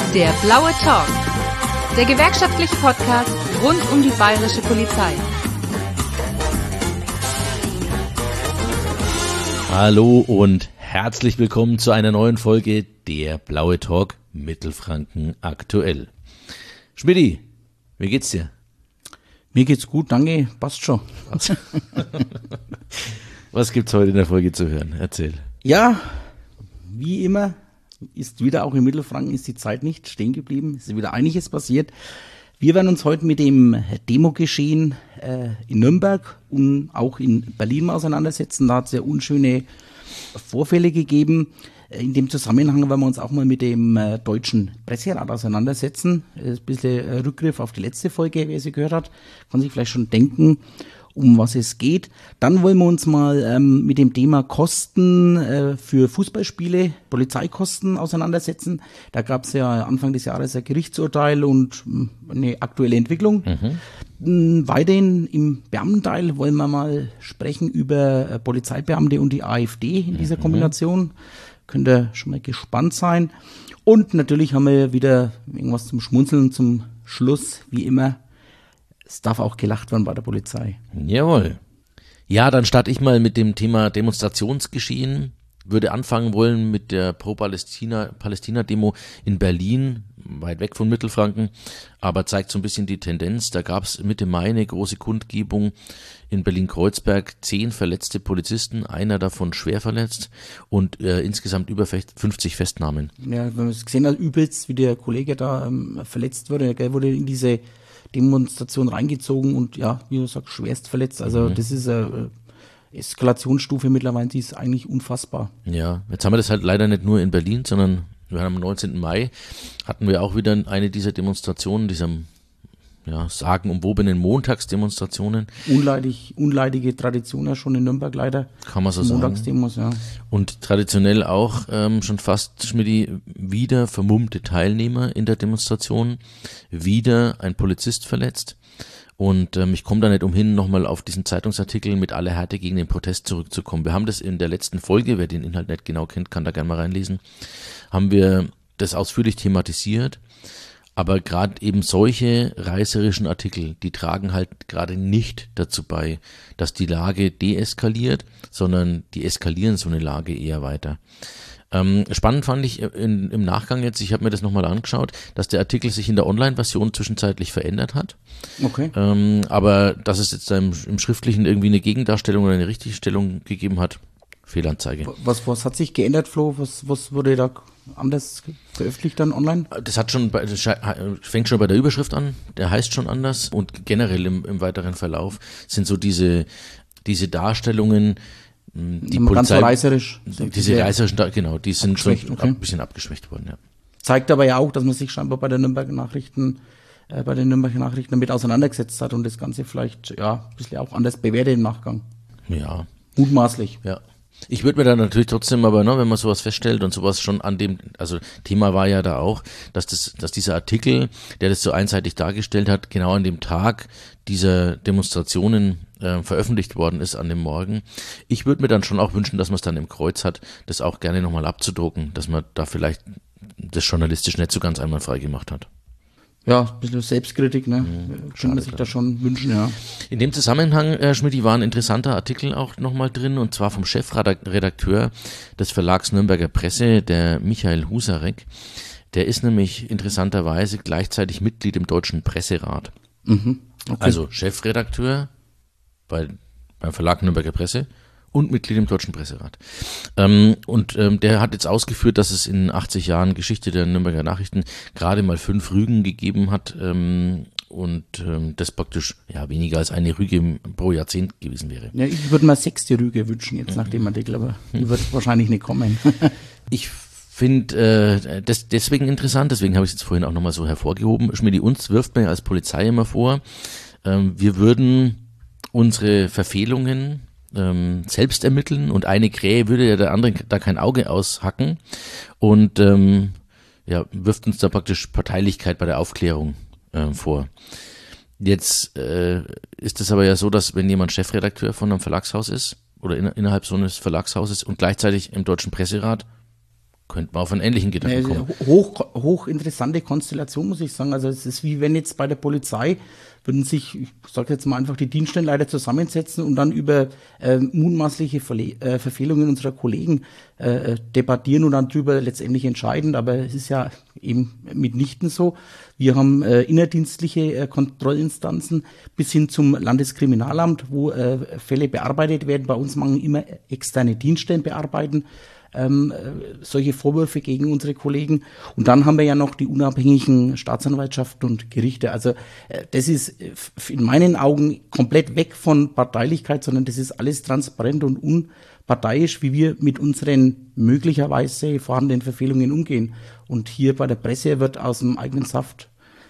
Der blaue Talk, der gewerkschaftliche Podcast rund um die bayerische Polizei. Hallo und herzlich willkommen zu einer neuen Folge Der blaue Talk Mittelfranken aktuell. Schmidti, wie geht's dir? Mir geht's gut, danke, passt schon. Was gibt's heute in der Folge zu hören? Erzähl. Ja, wie immer ist wieder auch in Mittelfranken ist die Zeit nicht stehen geblieben. Es ist wieder einiges passiert. Wir werden uns heute mit dem Demogeschehen in Nürnberg und auch in Berlin auseinandersetzen. Da hat es ja unschöne Vorfälle gegeben. In dem Zusammenhang werden wir uns auch mal mit dem Deutschen Presserat auseinandersetzen. Ein bisschen Rückgriff auf die letzte Folge, wer sie gehört hat, kann sich vielleicht schon denken, um was es geht. Dann wollen wir uns mal mit dem Thema Kosten für Fußballspiele, Polizeikosten auseinandersetzen. Da gab es ja Anfang des Jahres ein Gerichtsurteil und eine aktuelle Entwicklung. Weiterhin im Beamtenteil wollen wir mal sprechen über Polizeibeamte und die AfD in dieser Kombination. Könnt ihr schon mal gespannt sein. Und natürlich haben wir wieder irgendwas zum Schmunzeln zum Schluss, wie immer. Es darf auch gelacht werden bei der Polizei. Jawohl. Ja, dann starte ich mal mit dem Thema Demonstrationsgeschehen. Würde anfangen wollen mit der Pro-Palästina-Demo in Berlin, weit weg von Mittelfranken, aber zeigt so ein bisschen die Tendenz. Da gab es Mitte Mai eine große Kundgebung in Berlin-Kreuzberg, 10 verletzte Polizisten, einer davon schwer verletzt und insgesamt über 50 Festnahmen. Ja, wenn man es gesehen hat, übelst, wie der Kollege da verletzt wurde, der wurde in diese Demonstration reingezogen und ja, wie du sagst, schwerst verletzt. Also das ist eine Eskalationsstufe mittlerweile, die ist eigentlich unfassbar. Ja, jetzt haben wir das halt leider nicht nur in Berlin, sondern wir haben am 19. Mai hatten wir auch wieder eine dieser Demonstrationen, dieser sagenumwobenen Montagsdemonstrationen. Unleidige Tradition ja schon in Nürnberg leider. Kann man so sagen. Montagsdemos, ja. Und traditionell auch schon fast, Schmidti, wieder vermummte Teilnehmer in der Demonstration, wieder ein Polizist verletzt. Und ich komme da nicht umhin, nochmal auf diesen Zeitungsartikel mit aller Härte gegen den Protest zurückzukommen. Wir haben das in der letzten Folge, wer den Inhalt nicht genau kennt, kann da gerne mal reinlesen, haben wir das ausführlich thematisiert. Aber gerade eben solche reißerischen Artikel, die tragen halt gerade nicht dazu bei, dass die Lage deeskaliert, sondern die eskalieren so eine Lage eher weiter. Spannend fand ich im Nachgang jetzt, ich habe mir das nochmal angeschaut, dass der Artikel sich in der Online-Version zwischenzeitlich verändert hat. Okay. Aber dass es jetzt im Schriftlichen irgendwie eine Gegendarstellung oder eine Richtigstellung gegeben hat, Fehlanzeige. Was hat sich geändert, Flo? Was wurde da anders veröffentlicht dann online? Das fängt schon bei der Überschrift an, der heißt schon anders und generell im weiteren Verlauf sind so diese Darstellungen, die Polizei, ganz so reißerisch. Diese reißerischen, genau, die sind schon ein bisschen abgeschwächt worden, ja. Zeigt aber ja auch, dass man sich scheinbar bei den Nürnberger Nachrichten damit auseinandergesetzt hat und das Ganze vielleicht, ein bisschen auch anders bewertet im Nachgang. Ja. Mutmaßlich. Ja. Ich würde mir da natürlich trotzdem, aber wenn man sowas feststellt und sowas schon Thema war ja da auch, dass dieser Artikel, der das so einseitig dargestellt hat, genau an dem Tag dieser Demonstrationen veröffentlicht worden ist, an dem Morgen. Ich würde mir dann schon auch wünschen, dass man es dann im Kreuz hat, das auch gerne nochmal abzudrucken, dass man da vielleicht das journalistisch nicht so ganz einwandfrei gemacht hat. Ja, ein bisschen Selbstkritik, ne? Könnte man sich da schon wünschen, ja. In dem Zusammenhang, Schmidti, war ein interessanter Artikel auch nochmal drin, und zwar vom Chefredakteur des Verlags Nürnberger Presse, der Michael Husarek. Der ist nämlich interessanterweise gleichzeitig Mitglied im Deutschen Presserat. Okay. Also Chefredakteur beim Verlag Nürnberger Presse und Mitglied im Deutschen Presserat. Der hat jetzt ausgeführt, dass es in 80 Jahren Geschichte der Nürnberger Nachrichten gerade mal 5 Rügen gegeben hat das praktisch weniger als eine Rüge pro Jahrzehnt gewesen wäre. Ja, ich würde mal 6. Rüge wünschen jetzt nach dem Artikel, aber die wird wahrscheinlich nicht kommen. Ich finde das deswegen interessant, deswegen habe ich es jetzt vorhin auch nochmal so hervorgehoben. Schmidti, uns wirft man ja als Polizei immer vor, wir würden unsere Verfehlungen selbst ermitteln und eine Krähe würde ja der anderen da kein Auge aushacken und wirft uns da praktisch Parteilichkeit bei der Aufklärung vor. Jetzt ist es aber ja so, dass wenn jemand Chefredakteur von einem Verlagshaus ist oder innerhalb so eines Verlagshauses und gleichzeitig im Deutschen Presserat, könnte man auf einen ähnlichen Gedanken kommen. Hoch interessante Konstellation, muss ich sagen. Also es ist wie wenn jetzt bei der Polizei würden sich, ich sage jetzt mal einfach, die Dienststellenleiter zusammensetzen und dann über mutmaßliche Verfehlungen unserer Kollegen debattieren und dann darüber letztendlich entscheiden. Aber es ist ja eben mitnichten so. Wir haben innerdienstliche Kontrollinstanzen bis hin zum Landeskriminalamt, wo Fälle bearbeitet werden. Bei uns machen immer externe Dienststellen bearbeiten solche Vorwürfe gegen unsere Kollegen. Und dann haben wir ja noch die unabhängigen Staatsanwaltschaften und Gerichte. Also das ist in meinen Augen komplett weg von Parteilichkeit, sondern das ist alles transparent und unparteiisch, wie wir mit unseren möglicherweise vorhandenen Verfehlungen umgehen. Und hier bei der Presse wird aus dem eigenen Saft,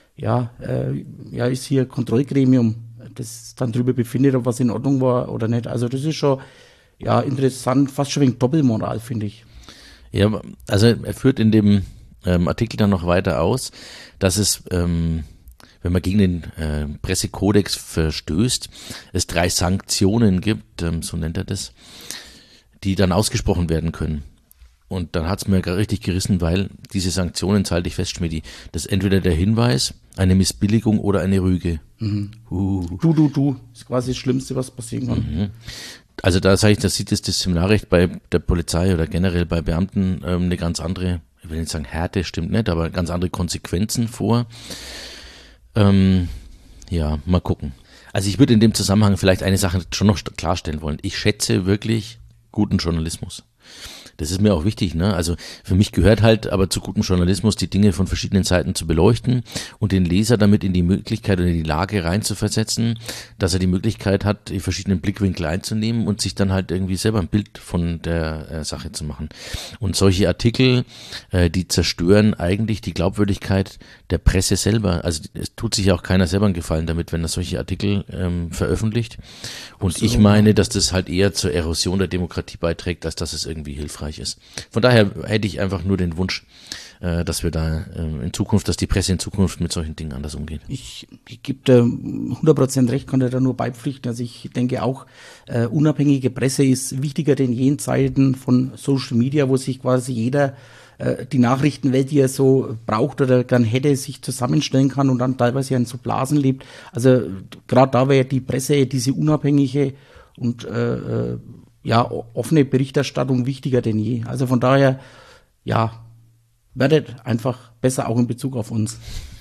ist hier Kontrollgremium, das dann darüber befindet, ob was in Ordnung war oder nicht. Also das ist schon interessant, fast schon wegen Doppelmoral, finde ich. Ja, also er führt in dem Artikel dann noch weiter aus, dass es, wenn man gegen den Pressekodex verstößt, es 3 Sanktionen gibt, so nennt er das, die dann ausgesprochen werden können. Und dann hat's mir richtig gerissen, weil diese Sanktionen, halte ich fest, Schmidti, das ist entweder der Hinweis, eine Missbilligung oder eine Rüge. Mhm. Du, das ist quasi das Schlimmste, was passieren kann. Mhm. Also da sage ich, da sieht das Disziplinarrecht bei der Polizei oder generell bei Beamten eine ganz andere, ich will nicht sagen Härte, stimmt nicht, aber ganz andere Konsequenzen vor. Mal gucken. Also ich würde in dem Zusammenhang vielleicht eine Sache schon noch klarstellen wollen. Ich schätze wirklich guten Journalismus. Das ist mir auch wichtig, ne? Also für mich gehört halt aber zu gutem Journalismus, die Dinge von verschiedenen Seiten zu beleuchten und den Leser damit in die Möglichkeit oder in die Lage reinzuversetzen, dass er die Möglichkeit hat, die verschiedenen Blickwinkel einzunehmen und sich dann halt irgendwie selber ein Bild von der Sache zu machen. Und solche Artikel, die zerstören eigentlich die Glaubwürdigkeit der Presse selber. Also es tut sich auch keiner selber einen Gefallen damit, wenn er solche Artikel veröffentlicht. Und ich meine, dass das halt eher zur Erosion der Demokratie beiträgt, als dass es irgendwie hilfreich ist. Von daher hätte ich einfach nur den Wunsch, dass wir da dass die Presse in Zukunft mit solchen Dingen anders umgeht. Ich gebe da 100% recht, kann da nur beipflichten. Also ich denke auch, unabhängige Presse ist wichtiger denn je in Zeiten von Social Media, wo sich quasi jeder die Nachrichtenwelt, die er so braucht oder gern hätte, sich zusammenstellen kann und dann teilweise in so Blasen lebt. Also gerade da wäre die Presse, diese unabhängige und offene Berichterstattung wichtiger denn je. Also von daher, werdet einfach besser auch in Bezug auf uns.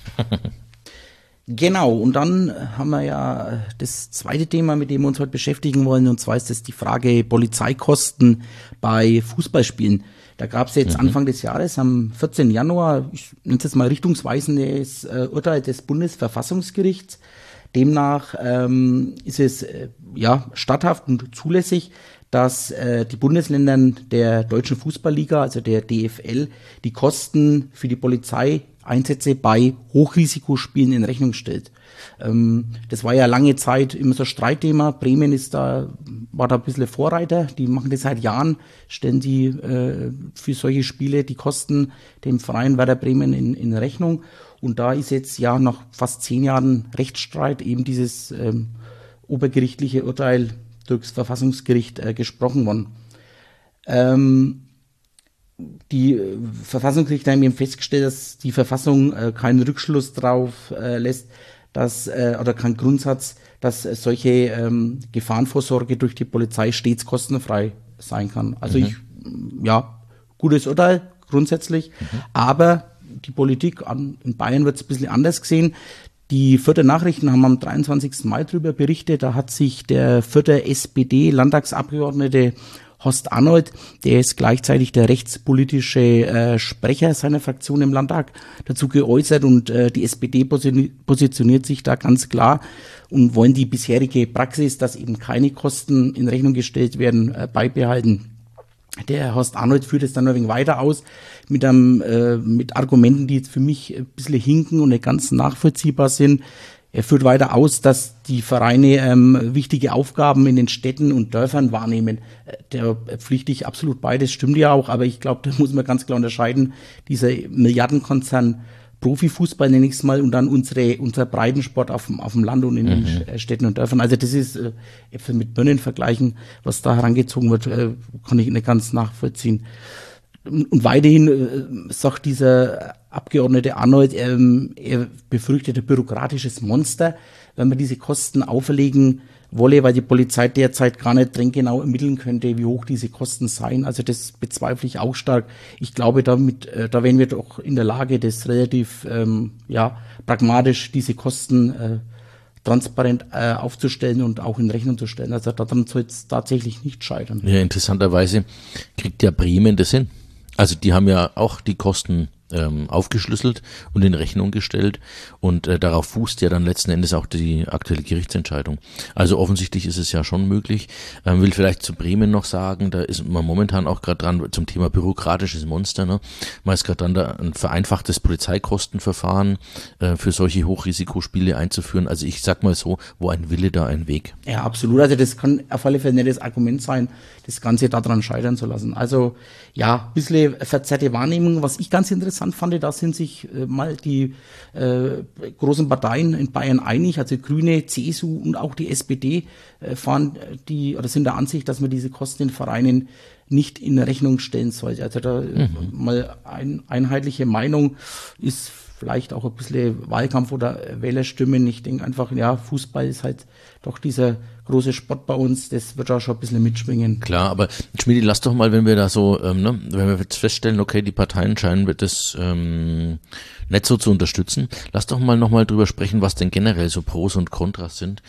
Genau, und dann haben wir ja das zweite Thema, mit dem wir uns heute beschäftigen wollen, und zwar ist das die Frage Polizeikosten bei Fußballspielen. Da gab es jetzt Anfang des Jahres, am 14. Januar, ich nenne es jetzt mal richtungsweisendes Urteil des Bundesverfassungsgerichts. Demnach ist es statthaft und zulässig, dass die Bundesländern der Deutschen Fußballliga, also der DFL, die Kosten für die Polizeieinsätze bei Hochrisikospielen in Rechnung stellt. Das war ja lange Zeit immer so ein Streitthema. Bremen war da ein bisschen Vorreiter. Die machen das seit Jahren, stellen die für solche Spiele die Kosten dem Verein Werder Bremen in Rechnung. Und da ist jetzt nach fast 10 Jahren Rechtsstreit eben dieses obergerichtliche Urteil durchs Verfassungsgericht gesprochen worden. Die Verfassungsrichter haben eben festgestellt, dass die Verfassung keinen Rückschluss darauf lässt, oder keinen Grundsatz, dass solche Gefahrenvorsorge durch die Polizei stets kostenfrei sein kann. Also gutes Urteil grundsätzlich, aber die Politik in Bayern wird es ein bisschen anders gesehen. Die Fürther Nachrichten haben am 23. Mai darüber berichtet, da hat sich der Fürther SPD-Landtagsabgeordnete Horst Arnold, der ist gleichzeitig der rechtspolitische Sprecher seiner Fraktion im Landtag, dazu geäußert, und die SPD positioniert sich da ganz klar und wollen die bisherige Praxis, dass eben keine Kosten in Rechnung gestellt werden, beibehalten. Der Horst Arnold führt es dann noch ein wenig weiter aus mit Argumenten, die jetzt für mich ein bisschen hinken und nicht ganz nachvollziehbar sind. Er führt weiter aus, dass die Vereine wichtige Aufgaben in den Städten und Dörfern wahrnehmen. Da pflichte ich absolut bei, das stimmt ja auch, aber ich glaube, da muss man ganz klar unterscheiden, dieser Milliardenkonzern Profifußball, nenne ich es mal, und dann unser Breitensport auf dem Land und in den Städten und Dörfern. Also das ist Äpfel mit Birnen vergleichen, was da herangezogen wird, kann ich nicht ganz nachvollziehen. Und weiterhin sagt dieser Abgeordnete Arnold, er befürchtet ein bürokratisches Monster, wenn man diese Kosten auferlegen wolle, weil die Polizei derzeit gar nicht genau ermitteln könnte, wie hoch diese Kosten seien. Also das bezweifle ich auch stark. Ich glaube, da wären wir doch in der Lage, das relativ pragmatisch diese Kosten transparent aufzustellen und auch in Rechnung zu stellen. Also daran soll es tatsächlich nicht scheitern. Ja, interessanterweise kriegt ja Bremen das hin. Also die haben ja auch die Kosten aufgeschlüsselt und in Rechnung gestellt und darauf fußt ja dann letzten Endes auch die aktuelle Gerichtsentscheidung. Also offensichtlich ist es ja schon möglich. Will vielleicht zu Bremen noch sagen, da ist man momentan auch gerade dran zum Thema bürokratisches Monster. Ne? Man ist gerade dran, da ein vereinfachtes Polizeikostenverfahren für solche Hochrisikospiele einzuführen. Also ich sag mal so, wo ein Wille, da ein Weg. Ja, absolut. Also das kann auf alle Fälle nicht das Argument sein, das Ganze daran scheitern zu lassen. Also ja, ein bisschen verzerrte Wahrnehmung. Was ich ganz interessant fand, da sind sich mal die großen Parteien in Bayern einig, also Grüne, CSU und auch die SPD sind der Ansicht, dass man diese Kosten in Vereinen nicht in Rechnung stellen sollte. Also da mal einheitliche Meinung ist vielleicht auch ein bisschen Wahlkampf oder Wählerstimmen. Ich denke einfach, ja, Fußball ist halt doch dieser große Sport bei uns, das wird da schon ein bisschen mitschwingen. Klar, aber Schmidi, lass doch mal, wenn wir da so, wenn wir jetzt feststellen, okay, die Parteien scheinen das nicht so zu unterstützen, lass doch mal nochmal drüber sprechen, was denn generell so Pros und Kontras sind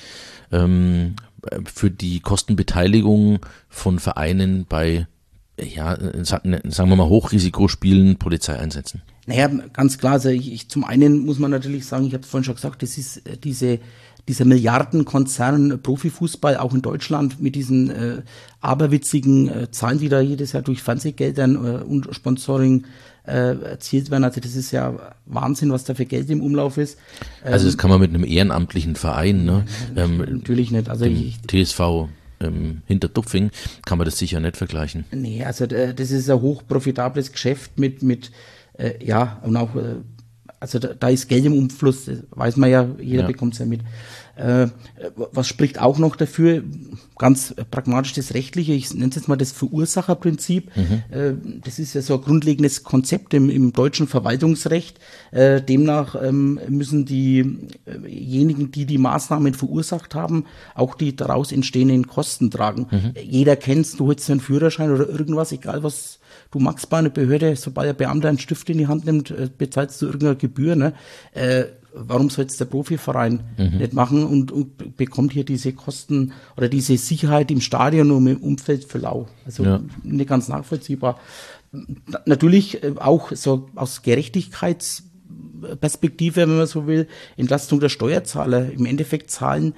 für die Kostenbeteiligung von Vereinen bei, ja, sagen wir mal, Hochrisikospielen, Polizeieinsätzen. Naja, ganz klar, also zum einen muss man natürlich sagen, ich habe es vorhin schon gesagt, das ist dieser Milliardenkonzern Profifußball, auch in Deutschland, mit diesen aberwitzigen Zahlen, die da jedes Jahr durch Fernsehgeldern und Sponsoring erzielt werden. Also das ist ja Wahnsinn, was da für Geld im Umlauf ist. Also das kann man mit einem ehrenamtlichen Verein, ne? Natürlich nicht. Also TSV Hintertupfing kann man das sicher nicht vergleichen. Nee, also das ist ein hochprofitables Geschäft mit und auch, also da ist Geld im Umfluss, das weiß man ja, jeder bekommt es ja mit. Was spricht auch noch dafür? Ganz pragmatisch das Rechtliche, ich nenne es jetzt mal das Verursacherprinzip. Das ist ja so ein grundlegendes Konzept im deutschen Verwaltungsrecht. Demnach müssen diejenigen, die die Maßnahmen verursacht haben, auch die daraus entstehenden Kosten tragen. Jeder kennt's, du holst einen Führerschein oder irgendwas, egal was du magst bei einer Behörde, sobald ein Beamter einen Stift in die Hand nimmt, bezahlst du irgendeine Gebühr, ne? Warum soll es der Profiverein nicht machen und bekommt hier diese Kosten oder diese Sicherheit im Stadion und im Umfeld für lau? Also nicht ganz nachvollziehbar. Natürlich auch so aus Gerechtigkeitsperspektive, wenn man so will, Entlastung der Steuerzahler. Im Endeffekt zahlen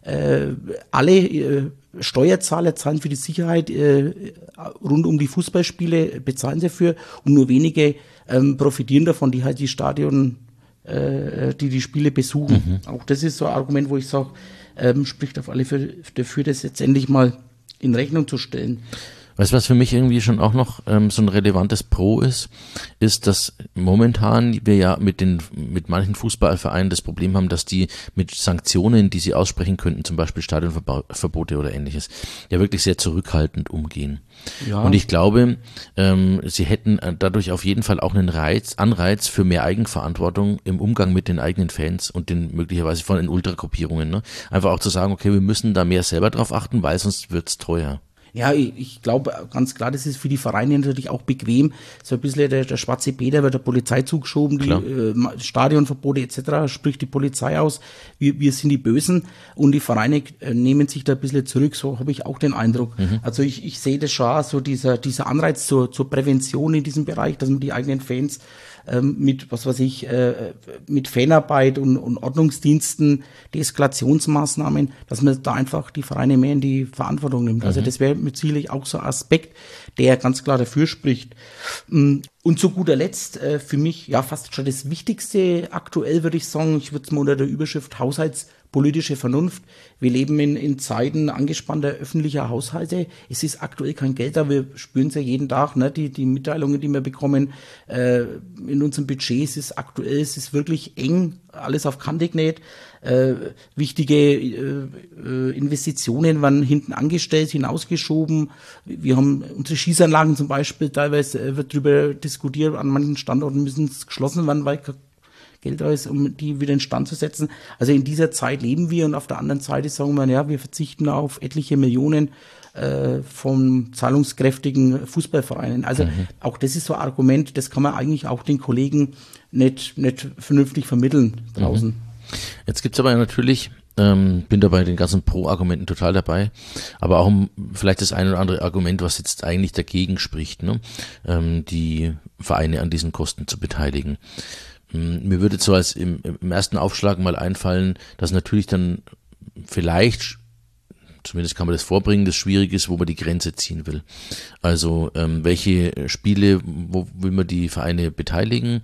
alle Steuerzahler zahlen für die Sicherheit rund um die Fußballspiele, bezahlen dafür und nur wenige profitieren davon, die halt die Stadion die Spiele besuchen. Auch das ist so ein Argument, wo ich sage, spricht auf alle Fälle dafür, das jetzt endlich mal in Rechnung zu stellen. Weißt du, was für mich irgendwie schon auch noch so ein relevantes Pro ist, dass momentan wir ja mit manchen Fußballvereinen das Problem haben, dass die mit Sanktionen, die sie aussprechen könnten, zum Beispiel Stadionverbote oder ähnliches, ja wirklich sehr zurückhaltend umgehen. Ja. Und ich glaube, sie hätten dadurch auf jeden Fall auch einen Anreiz für mehr Eigenverantwortung im Umgang mit den eigenen Fans und den möglicherweise von den Ultragruppierungen. Ne? Einfach auch zu sagen, okay, wir müssen da mehr selber drauf achten, weil sonst wird's teuer. Ja, ich glaube ganz klar, das ist für die Vereine natürlich auch bequem. So ein bisschen der schwarze Peter wird der Polizei zugeschoben, die Stadionverbote etc. spricht die Polizei aus. Wir sind die Bösen und die Vereine nehmen sich da ein bisschen zurück. So habe ich auch den Eindruck. Also ich sehe das schon, so dieser Anreiz zur Prävention in diesem Bereich, dass man die eigenen Fans mit, mit Fanarbeit und Ordnungsdiensten, Deeskalationsmaßnahmen, dass man da einfach die Vereine mehr in die Verantwortung nimmt. Also das wäre mit sicherlich auch so ein Aspekt, der ganz klar dafür spricht. Und zu guter Letzt, für mich ja fast schon das Wichtigste aktuell, würde ich sagen, ich würde es mal unter der Überschrift Haushaltspolitik politische Vernunft. Wir leben in Zeiten angespannter öffentlicher Haushalte. Es ist aktuell kein Geld da. Wir spüren es ja jeden Tag, ne? Die Mitteilungen, die wir bekommen in unserem Budget. Es ist aktuell, es ist wirklich eng, alles auf Kante genäht. Wichtige Investitionen werden hinten angestellt, hinausgeschoben. Wir haben unsere Schießanlagen zum Beispiel, teilweise wird darüber diskutiert, an manchen Standorten müssen es geschlossen werden, weil kein Geld da ist, um die wieder in Stand zu setzen. Also in dieser Zeit leben wir, und auf der anderen Seite sagen wir, ja, wir verzichten auf etliche Millionen von zahlungskräftigen Fußballvereinen. Also auch das ist so ein Argument, das kann man eigentlich auch den Kollegen nicht vernünftig vermitteln draußen. Jetzt gibt's aber natürlich, bin da bei den ganzen Pro-Argumenten total dabei, aber auch vielleicht das ein oder andere Argument, was jetzt eigentlich dagegen spricht, ne? Die Vereine an diesen Kosten zu beteiligen. Mir würde so als im ersten Aufschlag mal einfallen, dass natürlich dann vielleicht, zumindest kann man das vorbringen, das schwierig ist, wo man die Grenze ziehen will. Also welche Spiele, wo will man die Vereine beteiligen?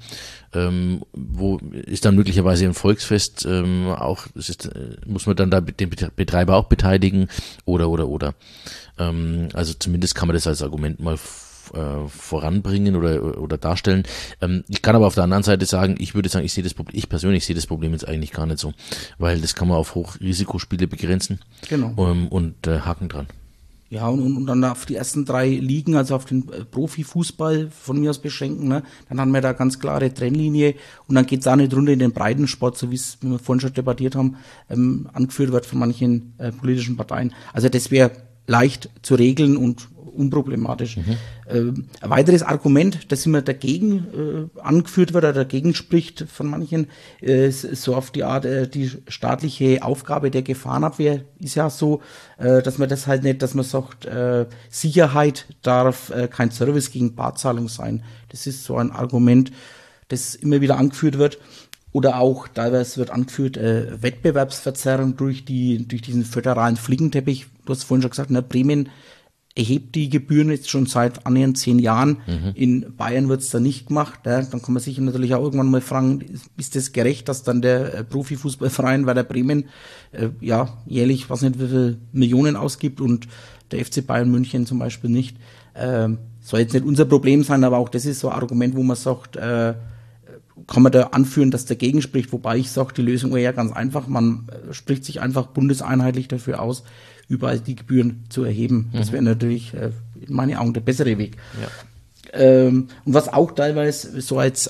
Wo ist dann möglicherweise ein Volksfest auch, muss man dann da den Betreiber auch beteiligen oder. Also zumindest kann man das als Argument mal voranbringen oder darstellen. Ich kann aber auf der anderen Seite sagen, ich persönlich sehe das Problem jetzt eigentlich gar nicht so, weil das kann man auf Hochrisikospiele begrenzen. Genau. Und Haken dran. Ja, und dann auf die ersten 3 Ligen, also auf den Profifußball von mir aus beschränken, ne? Dann haben wir da ganz klare Trennlinie, und dann geht's auch nicht runter in den Breitensport, so wie wir vorhin schon debattiert haben, angeführt wird von manchen politischen Parteien. Also das wäre leicht zu regeln und unproblematisch. Ein weiteres Argument, das immer dagegen angeführt wird oder dagegen spricht von manchen, so auf die Art, die staatliche Aufgabe der Gefahrenabwehr ist ja so, dass man das halt nicht, dass man sagt, Sicherheit darf kein Service gegen Barzahlung sein. Das ist so ein Argument, das immer wieder angeführt wird. Oder auch teilweise wird angeführt, Wettbewerbsverzerrung durch diesen föderalen Flickenteppich. Du hast vorhin schon gesagt, Bremen erhebt die Gebühren jetzt schon seit annähernd 10 Jahren. In Bayern wird es da nicht gemacht. Ja. Dann kann man sich natürlich auch irgendwann mal fragen, ist das gerecht, dass dann der Profifußballverein Werder Bremen jährlich, weiß nicht, wie viele Millionen ausgibt und der FC Bayern München zum Beispiel nicht. Soll jetzt nicht unser Problem sein, aber auch das ist so ein Argument, wo man sagt, kann man da anführen, dass dagegen spricht, wobei ich sage, die Lösung wäre ja ganz einfach, man spricht sich einfach bundeseinheitlich dafür aus, überall die Gebühren zu erheben. Das wäre natürlich in meinen Augen der bessere Weg. Ja. Und was auch teilweise so als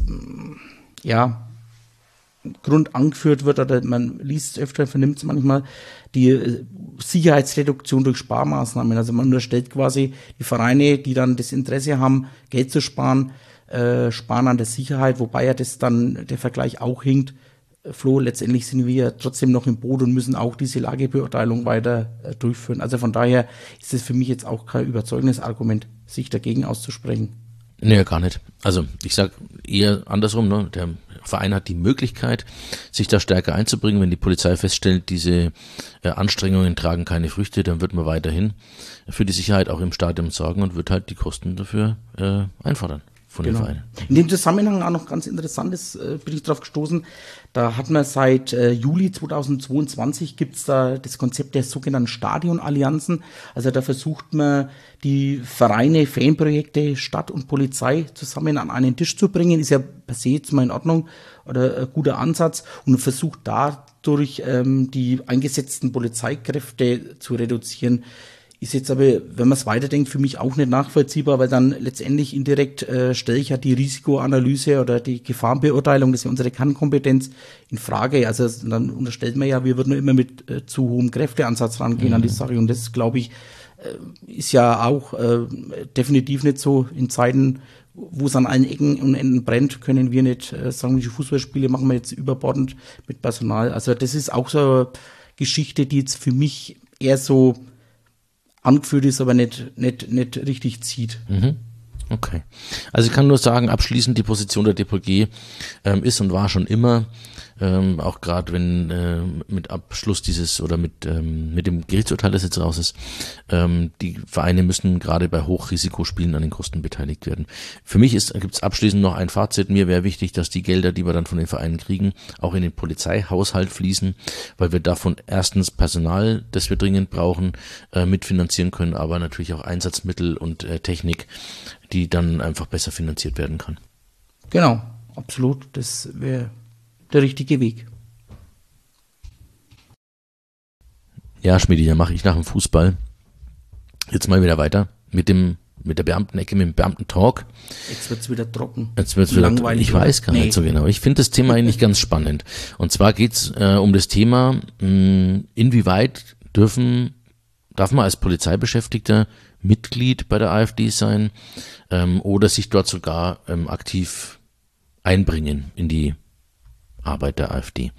Grund angeführt wird, oder man liest es öfter, vernimmt es manchmal, die Sicherheitsreduktion durch Sparmaßnahmen. Also man unterstellt quasi die Vereine, die dann das Interesse haben, Geld zu sparen, sparen an der Sicherheit, wobei ja das dann der Vergleich auch hinkt. Flo, letztendlich sind wir ja trotzdem noch im Boot und müssen auch diese Lagebeurteilung weiter durchführen. Also von daher ist es für mich jetzt auch kein überzeugendes Argument, sich dagegen auszusprechen. Nee, gar nicht. Also ich sag eher andersrum, ne? Der Verein hat die Möglichkeit, sich da stärker einzubringen. Wenn die Polizei feststellt, diese Anstrengungen tragen keine Früchte, dann wird man weiterhin für die Sicherheit auch im Stadion sorgen und wird halt die Kosten dafür einfordern. Von den Vereinen. In dem Zusammenhang auch noch ganz Interessantes, bin ich drauf gestoßen, da hat man seit Juli 2022 gibt's da das Konzept der sogenannten Stadionallianzen. Also da versucht man, die Vereine, Fanprojekte, Stadt und Polizei zusammen an einen Tisch zu bringen. Ist ja per se jetzt mal in Ordnung oder ein guter Ansatz, und versucht dadurch die eingesetzten Polizeikräfte zu reduzieren. Ist jetzt aber, wenn man es weiterdenkt, für mich auch nicht nachvollziehbar, weil dann letztendlich indirekt stelle ich ja die Risikoanalyse oder die Gefahrenbeurteilung, das ist ja unsere Kernkompetenz, in Frage. Also dann unterstellt man ja, wir würden immer mit zu hohem Kräfteansatz rangehen an die Sache, und das, glaube ich, ist ja auch definitiv nicht so. In Zeiten, wo es an allen Ecken und Enden brennt, können wir nicht sagen, welche Fußballspiele machen wir jetzt überbordend mit Personal. Also das ist auch so eine Geschichte, die jetzt für mich eher so angeführt ist, aber nicht richtig zieht. Okay. Also ich kann nur sagen, abschließend, die Position der DPG ist und war schon immer auch gerade wenn mit Abschluss dieses oder mit dem Gerichtsurteil, das jetzt raus ist, die Vereine müssen gerade bei Hochrisikospielen an den Kosten beteiligt werden. Für mich gibt's abschließend noch ein Fazit. Mir wäre wichtig, dass die Gelder, die wir dann von den Vereinen kriegen, auch in den Polizeihaushalt fließen, weil wir davon erstens Personal, das wir dringend brauchen, mitfinanzieren können, aber natürlich auch Einsatzmittel und Technik, die dann einfach besser finanziert werden kann. Genau, absolut. Das wäre der richtige Weg. Ja, Schmidi, dann mache ich nach dem Fußball jetzt mal wieder weiter mit der Beamtenecke, mit dem Beamtentalk. Jetzt wird's wieder trocken. Jetzt wird's wieder langweilig. Ich weiß gar nicht so genau. Ich finde das Thema eigentlich ganz spannend. Und zwar geht's um das Thema, inwieweit darf man als Polizeibeschäftigter Mitglied bei der AfD sein oder sich dort sogar aktiv einbringen in die Arbeit der AfD.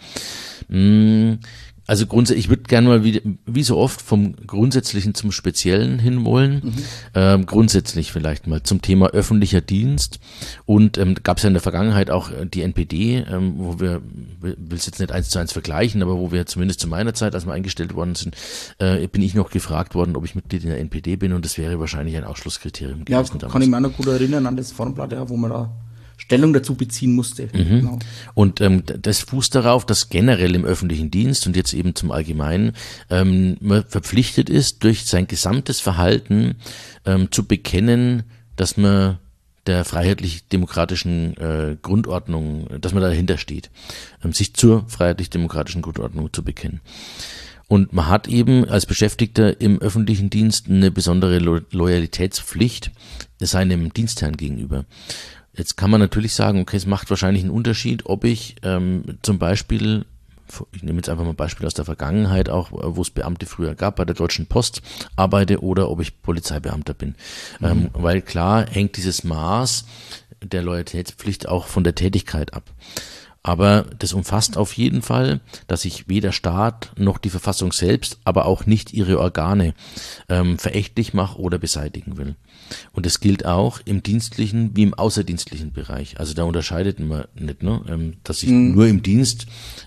Also grundsätzlich, ich würde gerne mal wie so oft vom Grundsätzlichen zum Speziellen hinwollen. Grundsätzlich vielleicht mal zum Thema öffentlicher Dienst. Und gab es ja in der Vergangenheit auch die NPD, wo wir, will es jetzt nicht 1:1 vergleichen, aber wo wir zumindest zu meiner Zeit, als wir eingestellt worden sind, bin ich noch gefragt worden, ob ich Mitglied in der NPD bin, und das wäre wahrscheinlich ein Ausschlusskriterium gewesen. Ja, kann ich mich auch noch gut erinnern an das Formblatt, ja, wo man da Stellung dazu beziehen musste. Genau. Und das fußt darauf, dass generell im öffentlichen Dienst und jetzt eben zum Allgemeinen man verpflichtet ist, durch sein gesamtes Verhalten zu bekennen, dass man der freiheitlich-demokratischen Grundordnung, dass man dahinter steht, sich zur freiheitlich-demokratischen Grundordnung zu bekennen. Und man hat eben als Beschäftigter im öffentlichen Dienst eine besondere Loyalitätspflicht seinem Dienstherrn gegenüber. Jetzt kann man natürlich sagen, okay, es macht wahrscheinlich einen Unterschied, ob ich zum Beispiel, ich nehme jetzt einfach mal ein Beispiel aus der Vergangenheit auch, wo es Beamte früher gab, bei der Deutschen Post arbeite oder ob ich Polizeibeamter bin. Weil klar hängt dieses Maß der Loyalitätspflicht auch von der Tätigkeit ab. Aber das umfasst auf jeden Fall, dass ich weder Staat noch die Verfassung selbst, aber auch nicht ihre Organe verächtlich mache oder beseitigen will. Und das gilt auch im dienstlichen wie im außerdienstlichen Bereich. Also da unterscheidet man nicht, ne? Dass ich nur im Dienst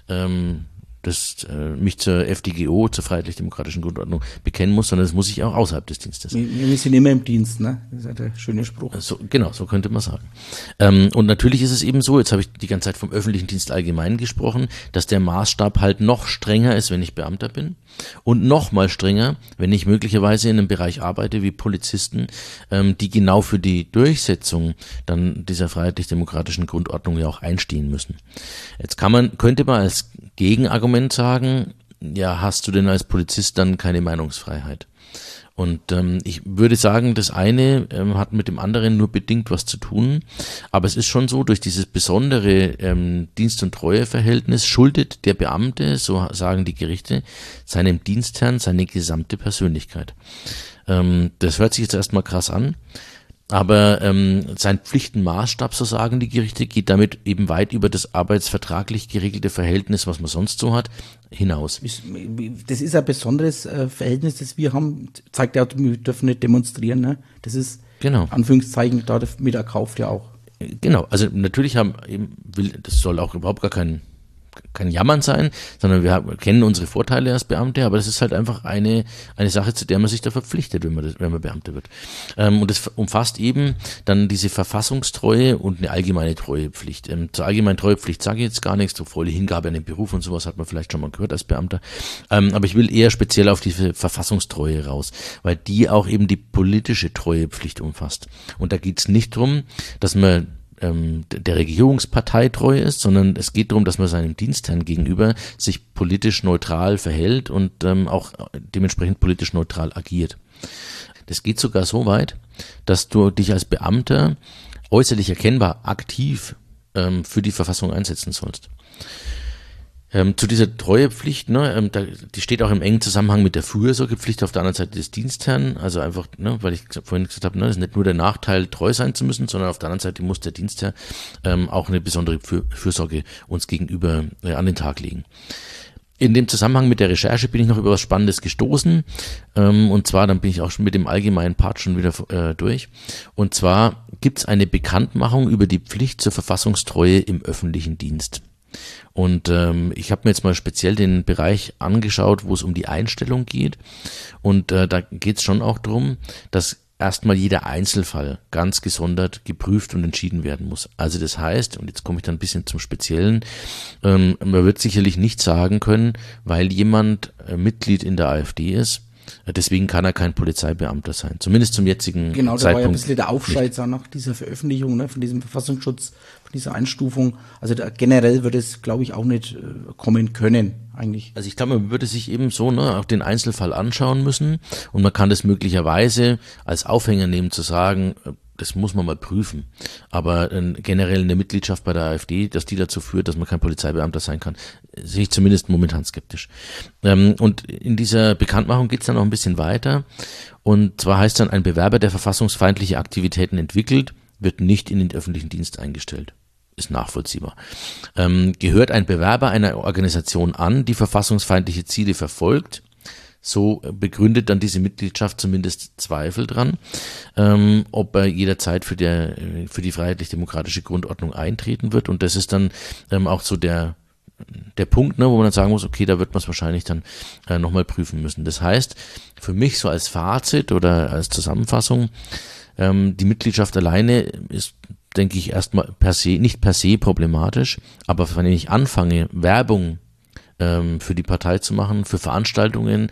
mich zur FDGO, zur Freiheitlich-Demokratischen Grundordnung bekennen muss, sondern das muss ich auch außerhalb des Dienstes. Wir sind immer im Dienst, ne? Das ist ja der schöne Spruch. Genau, so könnte man sagen. Und natürlich ist es eben so, jetzt habe ich die ganze Zeit vom öffentlichen Dienst allgemein gesprochen, dass der Maßstab halt noch strenger ist, wenn ich Beamter bin, und noch mal strenger, wenn ich möglicherweise in einem Bereich arbeite wie Polizisten, die genau für die Durchsetzung dann dieser freiheitlich-demokratischen Grundordnung ja auch einstehen müssen. Jetzt könnte man als Gegenargument sagen, ja, hast du denn als Polizist dann keine Meinungsfreiheit? Und ich würde sagen, das eine hat mit dem anderen nur bedingt was zu tun, aber es ist schon so, durch dieses besondere Dienst- und Treueverhältnis schuldet der Beamte, so sagen die Gerichte, seinem Dienstherrn seine gesamte Persönlichkeit. Das hört sich jetzt erstmal krass an, aber sein Pflichtenmaßstab, so sagen die Gerichte, geht damit eben weit über das arbeitsvertraglich geregelte Verhältnis, was man sonst so hat, hinaus. Das ist ein besonderes Verhältnis, das wir haben. Zeigt ja, wir dürfen nicht demonstrieren. Ne? Das ist, genau, Anführungszeichen, damit erkauft ja auch. Genau, also natürlich das soll auch überhaupt gar kein Jammern sein, sondern wir kennen unsere Vorteile als Beamte, aber das ist halt einfach eine Sache, zu der man sich da verpflichtet, wenn man Beamter wird. Und das umfasst eben dann diese Verfassungstreue und eine allgemeine Treuepflicht. Zur allgemeinen Treuepflicht sage ich jetzt gar nichts, so volle Hingabe an den Beruf und sowas hat man vielleicht schon mal gehört als Beamter. Aber ich will eher speziell auf diese Verfassungstreue raus, weil die auch eben die politische Treuepflicht umfasst. Und da geht es nicht darum, dass man der Regierungspartei treu ist, sondern es geht darum, dass man seinem Dienstherrn gegenüber sich politisch neutral verhält und auch dementsprechend politisch neutral agiert. Das geht sogar so weit, dass du dich als Beamter äußerlich erkennbar aktiv für die Verfassung einsetzen sollst. Zu dieser Treuepflicht, die steht auch im engen Zusammenhang mit der Fürsorgepflicht auf der anderen Seite des Dienstherrn, also einfach, weil ich vorhin gesagt habe, das ist nicht nur der Nachteil, treu sein zu müssen, sondern auf der anderen Seite muss der Dienstherr auch eine besondere Fürsorge uns gegenüber an den Tag legen. In dem Zusammenhang mit der Recherche bin ich noch über was Spannendes gestoßen, und zwar, dann bin ich auch schon mit dem allgemeinen Part schon wieder durch, und zwar gibt es eine Bekanntmachung über die Pflicht zur Verfassungstreue im öffentlichen Dienst. Und ich habe mir jetzt mal speziell den Bereich angeschaut, wo es um die Einstellung geht. Und da geht es schon auch darum, dass erstmal jeder Einzelfall ganz gesondert geprüft und entschieden werden muss. Also das heißt, und jetzt komme ich dann ein bisschen zum Speziellen, man wird sicherlich nicht sagen können, weil jemand Mitglied in der AfD ist, deswegen kann er kein Polizeibeamter sein. Zumindest zum jetzigen Genau, da Zeitpunkt. war ja ein bisschen der Aufschrei nach dieser Veröffentlichung, ne, von diesem Verfassungsschutz, von dieser Einstufung. Also generell wird es, glaube ich, auch nicht kommen können, eigentlich. Also ich glaube, man würde sich eben so auch den Einzelfall anschauen müssen und man kann das möglicherweise als Aufhänger nehmen, zu sagen, das muss man mal prüfen. Aber generell eine Mitgliedschaft bei der AfD, dass die dazu führt, dass man kein Polizeibeamter sein kann, sehe ich zumindest momentan skeptisch. Und in dieser Bekanntmachung geht es dann noch ein bisschen weiter. Und zwar heißt dann, ein Bewerber, der verfassungsfeindliche Aktivitäten entwickelt, wird nicht in den öffentlichen Dienst eingestellt. Ist nachvollziehbar. Gehört ein Bewerber einer Organisation an, die verfassungsfeindliche Ziele verfolgt, so begründet dann diese Mitgliedschaft zumindest Zweifel dran, ob er jederzeit für die freiheitlich-demokratische Grundordnung eintreten wird. Und das ist dann auch so der Punkt, wo man dann sagen muss, okay, da wird man es wahrscheinlich dann nochmal prüfen müssen. Das heißt, für mich so als Fazit oder als Zusammenfassung, die Mitgliedschaft alleine ist, denke ich, erstmal nicht per se problematisch, aber wenn ich anfange, Werbung für die Partei zu machen, für Veranstaltungen,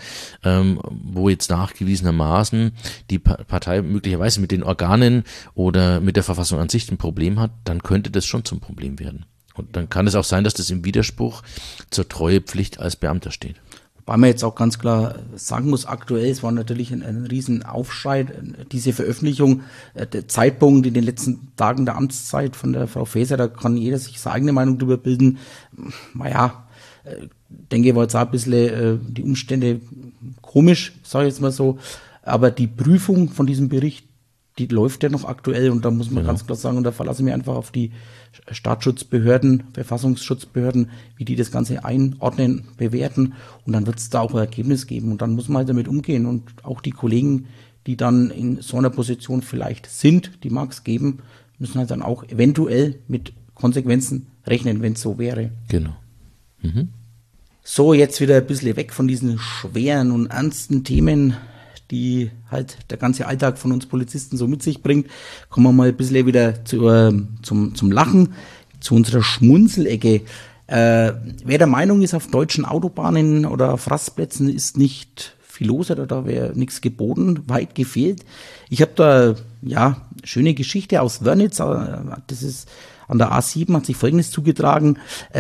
wo jetzt nachgewiesenermaßen die Partei möglicherweise mit den Organen oder mit der Verfassung an sich ein Problem hat, dann könnte das schon zum Problem werden. Und dann kann es auch sein, dass das im Widerspruch zur Treuepflicht als Beamter steht. Wobei man jetzt auch ganz klar sagen muss, aktuell, es war natürlich ein riesen Aufschrei, diese Veröffentlichung, der Zeitpunkt in den letzten Tagen der Amtszeit von der Frau Faeser, da kann jeder sich seine eigene Meinung drüber bilden. Naja, denke, war jetzt auch ein bisschen die Umstände komisch, sage ich jetzt mal so, aber die Prüfung von diesem Bericht, die läuft ja noch aktuell und da muss man ganz klar sagen, und da verlasse ich mich einfach auf die Staatsschutzbehörden, Verfassungsschutzbehörden, wie die das Ganze einordnen, bewerten und dann wird es da auch ein Ergebnis geben und dann muss man halt damit umgehen und auch die Kollegen, die dann in so einer Position vielleicht sind, die mag es geben, müssen halt dann auch eventuell mit Konsequenzen rechnen, wenn es so wäre. Genau. Mhm. So, jetzt wieder ein bisschen weg von diesen schweren und ernsten Themen, die halt der ganze Alltag von uns Polizisten so mit sich bringt. Kommen wir mal ein bisschen wieder zum Lachen, zu unserer Schmunzelecke. Wer der Meinung ist, auf deutschen Autobahnen oder auf Rastplätzen ist nicht viel los oder da wäre nichts geboten, weit gefehlt. Ich habe da, schöne Geschichte aus Wörnitz, das ist an der A7, hat sich Folgendes zugetragen.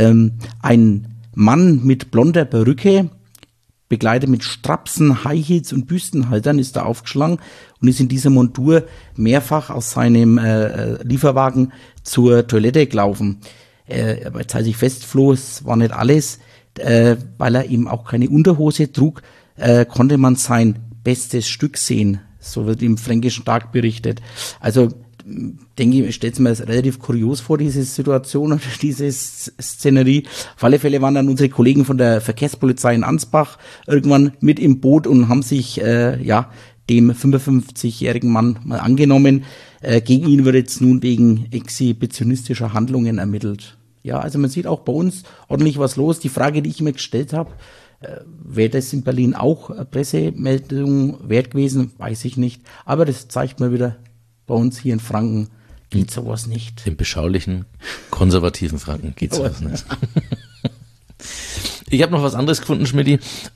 Ein Mann mit blonder Perücke, begleitet mit Strapsen, High Heels und Büstenhaltern, ist da aufgeschlagen und ist in dieser Montur mehrfach aus seinem Lieferwagen zur Toilette gelaufen. Aber jetzt halte ich fest, Flo, es war nicht alles, weil er eben auch keine Unterhose trug, konnte man sein bestes Stück sehen. So wird im Fränkischen Tag berichtet. Also denke ich, stellt es mir relativ kurios vor, diese Situation oder diese Szenerie. Auf alle Fälle waren dann unsere Kollegen von der Verkehrspolizei in Ansbach irgendwann mit im Boot und haben sich dem 55-jährigen Mann mal angenommen. Gegen ihn wird jetzt nun wegen exhibitionistischer Handlungen ermittelt. Ja, also man sieht auch bei uns ordentlich was los. Die Frage, die ich mir gestellt habe, wäre das in Berlin auch Pressemeldung wert gewesen, weiß ich nicht. Aber das zeigt mal wieder, bei uns hier in Franken geht sowas nicht. Im beschaulichen, konservativen Franken geht sowas nicht. Ich habe noch was anderes gefunden, Schmidti.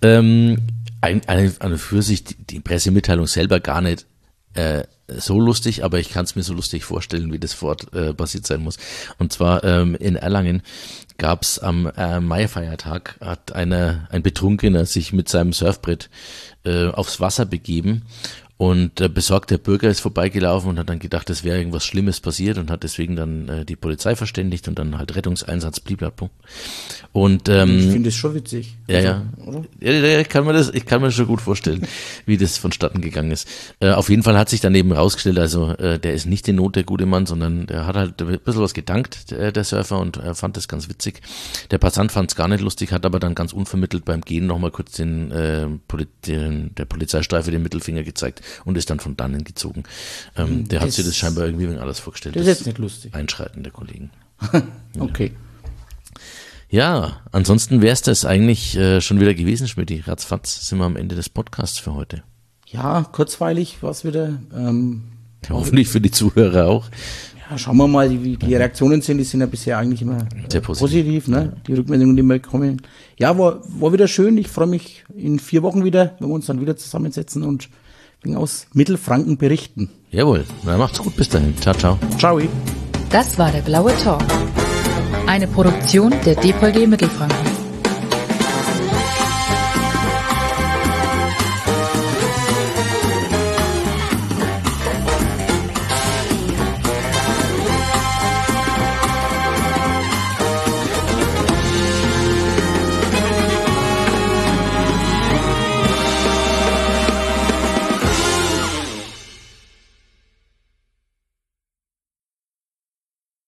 Eine für sich die Pressemitteilung selber gar nicht so lustig, aber ich kann es mir so lustig vorstellen, wie das Wort passiert sein muss. Und zwar in Erlangen gab es am Maifeiertag, hat ein Betrunkener sich mit seinem Surfbrett aufs Wasser begeben. Und der besorgte Bürger ist vorbeigelaufen und hat dann gedacht, es wäre irgendwas Schlimmes passiert und hat deswegen dann die Polizei verständigt und dann halt Rettungseinsatz, blablabla. Und ich finde es schon witzig. Ja. Ich kann mir das schon gut vorstellen, wie das vonstatten gegangen ist. Auf jeden Fall hat sich dann eben rausgestellt, also der ist nicht in Not, der gute Mann, sondern der hat halt ein bisschen was gedankt, der Surfer, und fand das ganz witzig. Der Passant fand es gar nicht lustig, hat aber dann ganz unvermittelt beim Gehen nochmal kurz der Polizeistreife den Mittelfinger gezeigt und ist dann von dannen gezogen. Der hat sich das scheinbar irgendwie alles vorgestellt. Das ist jetzt nicht lustig. Einschreiten der Kollegen. Okay. Ja, ansonsten wäre es das eigentlich schon wieder gewesen, Schmidti. Ratzfatz sind wir am Ende des Podcasts für heute. Ja, kurzweilig war es wieder. Hoffentlich für die Zuhörer auch. Ja, schauen wir mal, wie die Reaktionen sind. Die sind ja bisher eigentlich immer sehr positiv, ne? Die Rückmeldungen, die wir bekommen. Ja, war wieder schön. Ich freue mich in 4 Wochen wieder, wenn wir uns dann wieder zusammensetzen und aus Mittelfranken berichten. Jawohl, na macht's gut, bis dahin. Ciao, ciao. Ciao. Das war der Blaue Talk. Eine Produktion der DVG Mittelfranken.